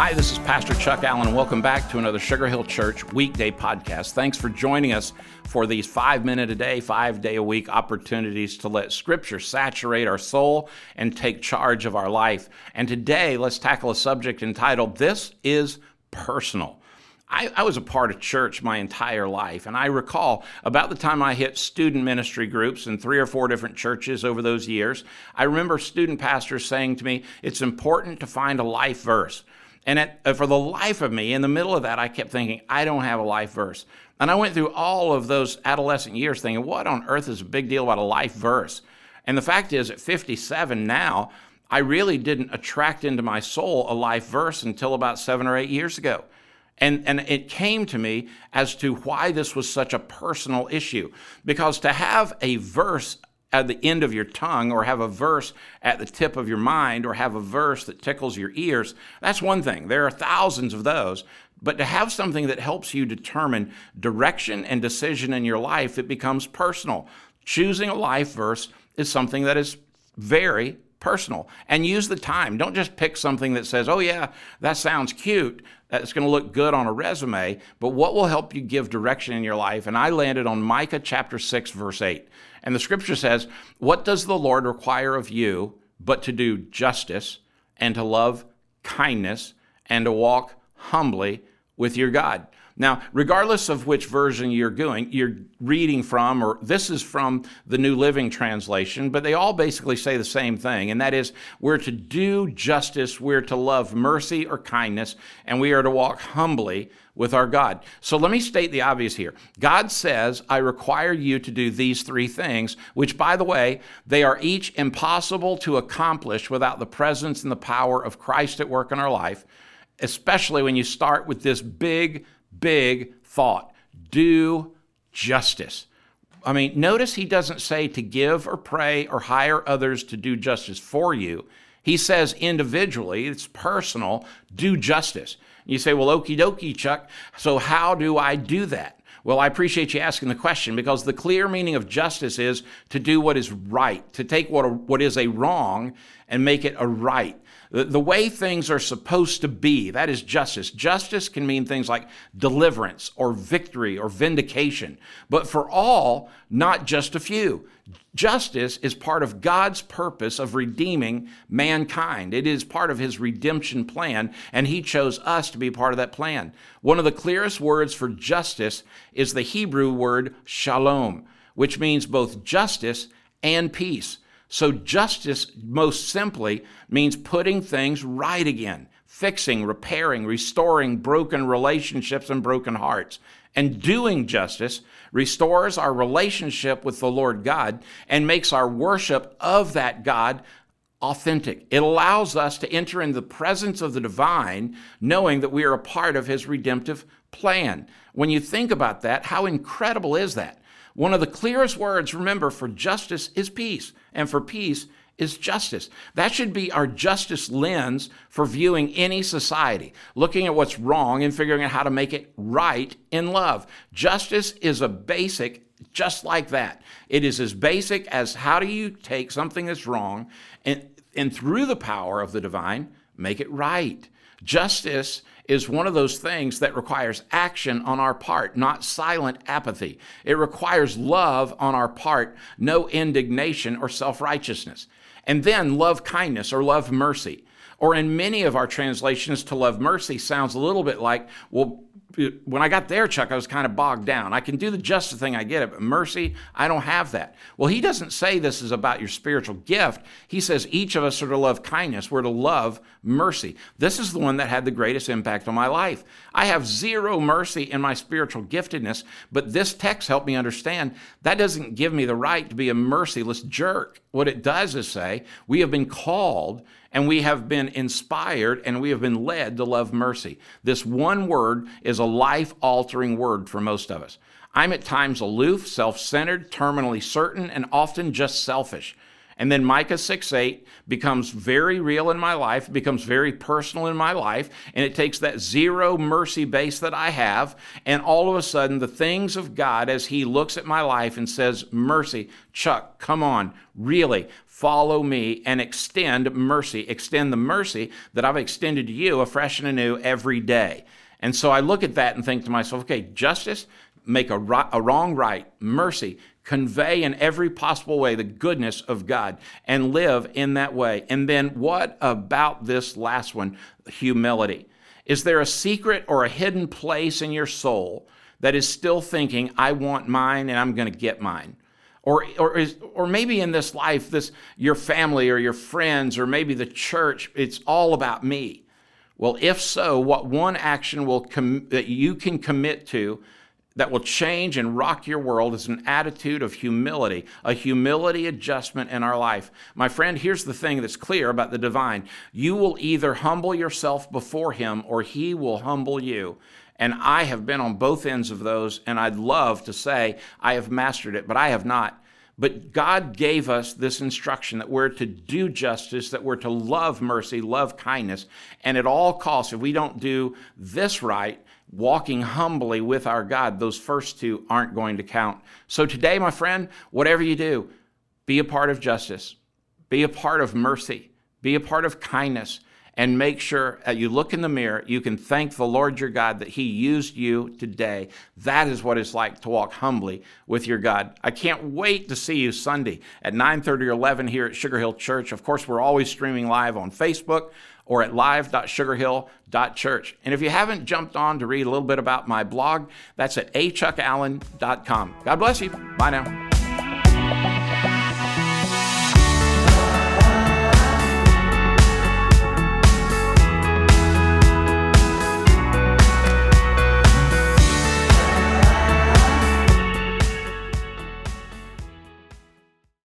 Hi, this is Pastor Chuck Allen, and welcome back to another Sugar Hill Church weekday podcast. Thanks for joining us for these 5-minute a day, 5-day a week opportunities to let Scripture saturate our soul and take charge of our life. And today, let's tackle a subject entitled, This is Personal. I was a part of church my entire life, and I recall about the time I hit student ministry groups in 3 or 4 different churches over those years, I remember student pastors saying to me, it's important to find a life verse. And for the life of me, in the middle of that, I kept thinking, I don't have a life verse. And I went through all of those adolescent years thinking, what on earth is a big deal about a life verse? And the fact is, at 57 now, I really didn't attract into my soul a life verse until about 7 or 8 years ago. And it came to me as to why this was such a personal issue. Because to have a verse at the end of your tongue, or have a verse at the tip of your mind, or have a verse that tickles your ears, that's one thing. There are thousands of those. But to have something that helps you determine direction and decision in your life, it becomes personal. Choosing a life verse is something that is very personal. And use the time. Don't just pick something that says, oh yeah, that sounds cute. That's going to look good on a resume. But what will help you give direction in your life? And I landed on Micah chapter 6, verse 8. And the scripture says, what does the Lord require of you but to do justice and to love kindness and to walk humbly with your God? Now, regardless of which version you're reading from, or this is from the New Living Translation, but they all basically say the same thing, and that is we're to do justice, we're to love mercy or kindness, and we are to walk humbly with our God. So let me state the obvious here. God says, I require you to do these 3 things, which, by the way, they are each impossible to accomplish without the presence and the power of Christ at work in our life, especially when you start with this big thought. Do justice. I mean, notice he doesn't say to give or pray or hire others to do justice for you. He says individually, it's personal, do justice. You say, well, okie dokie, Chuck, so how do I do that? Well, I appreciate you asking the question, because the clear meaning of justice is to do what is right, to take what is a wrong and make it a right. The way things are supposed to be, that is justice. Justice can mean things like deliverance or victory or vindication, but for all, not just a few. Justice is part of God's purpose of redeeming mankind. It is part of his redemption plan, and he chose us to be part of that plan. One of the clearest words for justice is the Hebrew word shalom, which means both justice and peace. So justice, most simply, means putting things right again, fixing, repairing, restoring broken relationships and broken hearts. And doing justice restores our relationship with the Lord God and makes our worship of that God authentic. It allows us to enter in the presence of the divine, knowing that we are a part of his redemptive plan. When you think about that, how incredible is that? One of the clearest words, remember, for justice is peace, and for peace is justice. That should be our justice lens for viewing any society, looking at what's wrong and figuring out how to make it right in love. Justice is a basic, just like that. It is as basic as how do you take something that's wrong and through the power of the divine, make it right. Justice is one of those things that requires action on our part, not silent apathy. It requires love on our part, no indignation or self-righteousness. And then love kindness or love mercy. Or in many of our translations, to love mercy sounds a little bit like, well, when I got there, Chuck, I was kind of bogged down. I can do the justice thing, I get it, but mercy, I don't have that. Well, he doesn't say this is about your spiritual gift. He says each of us are to love kindness. We're to love mercy. This is the one that had the greatest impact on my life. I have zero mercy in my spiritual giftedness, but this text helped me understand that doesn't give me the right to be a merciless jerk. What it does is say we have been called and we have been inspired and we have been led to love mercy. This one word is a life-altering word for most of us. I'm at times aloof, self-centered, terminally certain, and often just selfish. And then Micah 6:8 becomes very real in my life, becomes very personal in my life, and it takes that zero mercy base that I have, and all of a sudden the things of God, as he looks at my life and says, mercy, Chuck, come on, really, follow me and extend mercy. Extend the mercy that I've extended to you afresh and anew every day. And so I look at that and think to myself, okay, justice, make a wrong right, mercy, convey in every possible way the goodness of God and live in that way. And then what about this last one, humility? Is there a secret or a hidden place in your soul that is still thinking, I want mine and I'm going to get mine? Or maybe in this life, your family or your friends or maybe the church, it's all about me. Well, if so, what one action that you can commit to that will change and rock your world is an attitude of humility, a humility adjustment in our life. My friend, here's the thing that's clear about the divine. You will either humble yourself before him or he will humble you. And I have been on both ends of those, and I'd love to say I have mastered it, but I have not. But God gave us this instruction that we're to do justice, that we're to love mercy, love kindness, and at all costs, if we don't do this right, walking humbly with our God, those first two aren't going to count. So today, my friend, whatever you do, be a part of justice, be a part of mercy, be a part of kindness, and make sure that you look in the mirror, you can thank the Lord your God that he used you today. That is what it's like to walk humbly with your God. I can't wait to see you Sunday at 9:30 or 11 here at Sugar Hill Church. Of course, we're always streaming live on Facebook or at live.sugarhill.church. And if you haven't jumped on to read a little bit about my blog, that's at achuckallen.com. God bless you. Bye now.